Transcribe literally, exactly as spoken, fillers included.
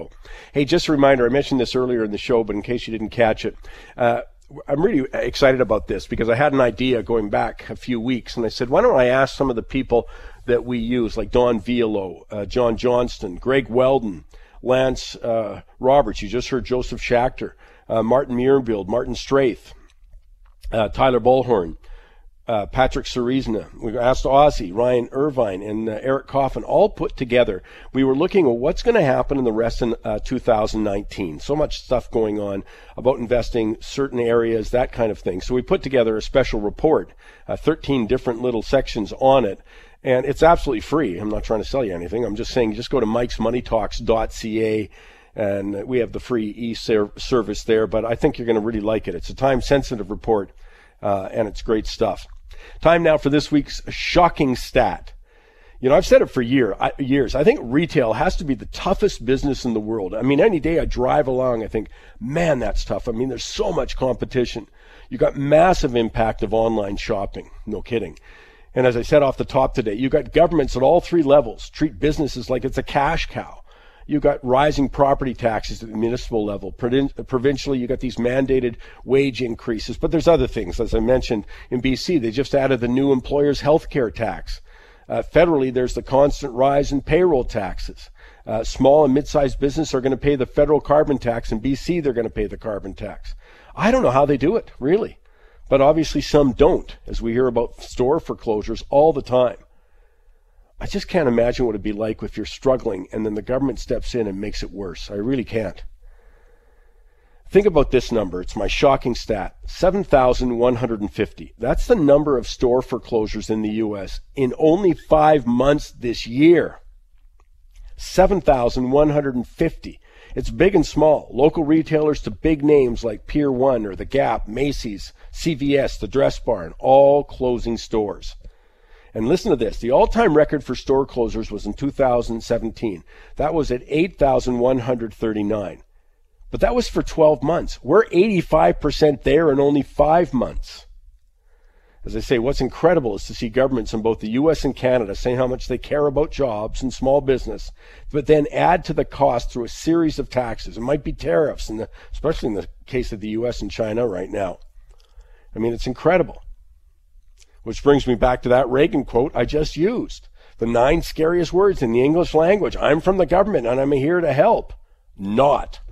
ago. Hey, just a reminder, I mentioned this earlier in the show, but in case you didn't catch it, uh, I'm really excited about this because I had an idea going back a few weeks, and I said, why don't I ask some of the people that we use, like Don Violo, uh, John Johnston, Greg Weldon, Lance uh, Roberts, you just heard Joseph Schachter, uh, Martin Muirfield, Martin Straith, uh, Tyler Bullhorn, uh, Patrick Cerizna. We asked Ozzy, Ryan Irvine, and uh, Eric Coffin, all put together. We were looking at what's going to happen in the rest of uh, two thousand nineteen. So much stuff going on about investing, certain areas, that kind of thing. So we put together a special report, uh, thirteen different little sections on it. And it's absolutely free. I'm not trying to sell you anything. I'm just saying just go to mikes money talks dot c a, and we have the free e-service there. But I think you're going to really like it. It's a time-sensitive report, uh, and it's great stuff. Time now for this week's shocking stat. You know, I've said it for year, I, years. I think retail has to be the toughest business in the world. I mean, any day I drive along, I think, man, that's tough. I mean, there's so much competition. You got massive impact of online shopping. No kidding. And as I said off the top today, you've got governments at all three levels treat businesses like it's a cash cow. You've got rising property taxes at the municipal level. Provincially, you've got these mandated wage increases. But there's other things. As I mentioned, in B C, they just added the new employer's health care tax. Uh, federally, there's the constant rise in payroll taxes. Uh, small and mid-sized business are going to pay the federal carbon tax. In B C, they're going to pay the carbon tax. I don't know how they do it, really. But obviously some don't, as we hear about store foreclosures all the time. I just can't imagine what it'd be like if you're struggling and then the government steps in and makes it worse. I really can't. Think about this number. It's my shocking stat. seven thousand one hundred fifty. That's the number of store foreclosures in the U S in only five months this year. seven thousand one hundred fifty. It's big and small. Local retailers to big names like Pier one or The Gap, Macy's, C V S, The Dress Barn, all closing stores. And listen to this. The all-time record for store closures was in two thousand seventeen. That was at eight thousand one hundred thirty-nine. But that was for twelve months. We're eighty-five percent there in only five months. As I say, what's incredible is to see governments in both the U S and Canada saying how much they care about jobs and small business, but then add to the cost through a series of taxes. It might be tariffs, in the, especially in the case of the U S and China right now. I mean, it's incredible. Which brings me back to that Reagan quote I just used. The nine scariest words in the English language. I'm from the government and I'm here to help. Not.